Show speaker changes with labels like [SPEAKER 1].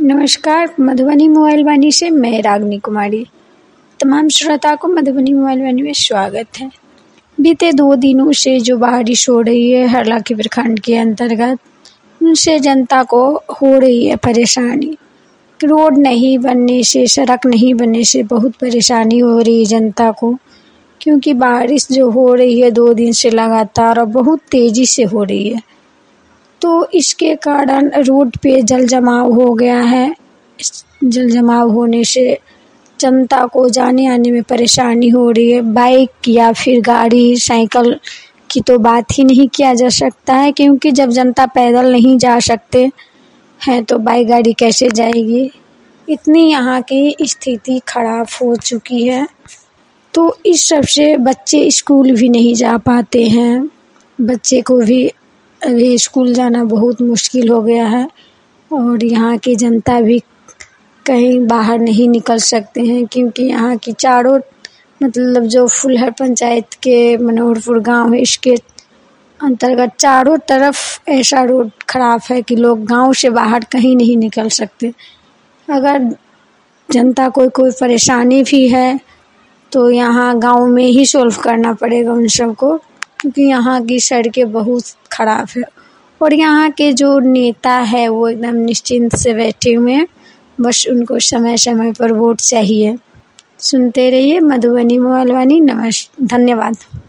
[SPEAKER 1] नमस्कार, मधुबनी मोबाइल वाणी से मैं रागनी कुमारी। तमाम श्रोता को मधुबनी मोबाइल वाणी में स्वागत है। बीते 2 दिनों से जो बारिश हो रही है हरलाखी प्रखंड के अंतर्गत, उनसे जनता को हो रही है परेशानी। रोड नहीं बनने से, सड़क नहीं बनने से बहुत परेशानी हो रही है जनता को, क्योंकि बारिश जो हो रही है 2 दिन से लगातार और बहुत तेज़ी से हो रही है, तो इसके कारण रोड पे जल जमाव हो गया है। इस जल जमाव होने से जनता को जाने आने में परेशानी हो रही है। बाइक या फिर गाड़ी, साइकिल की तो बात ही नहीं किया जा सकता है, क्योंकि जब जनता पैदल नहीं जा सकते हैं तो बाइक गाड़ी कैसे जाएगी। इतनी यहाँ की स्थिति खराब हो चुकी है, तो इस सब से बच्चे स्कूल भी नहीं जा पाते हैं। बच्चे को भी अभी स्कूल जाना बहुत मुश्किल हो गया है, और यहाँ की जनता भी कहीं बाहर नहीं निकल सकते हैं, क्योंकि यहाँ की चारों मतलब जो फुलहर पंचायत के मनोहरपुर गांव है, इसके अंतर्गत चारों तरफ ऐसा रोड खराब है कि लोग गांव से बाहर कहीं नहीं निकल सकते। अगर जनता को कोई परेशानी भी है तो यहाँ गांव में ही सॉल्व करना पड़ेगा उन सबको, क्योंकि यहाँ की सड़कें बहुत ख़राब है। और यहाँ के जो नेता है वो एकदम निश्चिंत से बैठे हुए हैं, बस उनको समय समय पर वोट चाहिए। सुनते रहिए मधुबनी मोबाइल वाणी। धन्यवाद।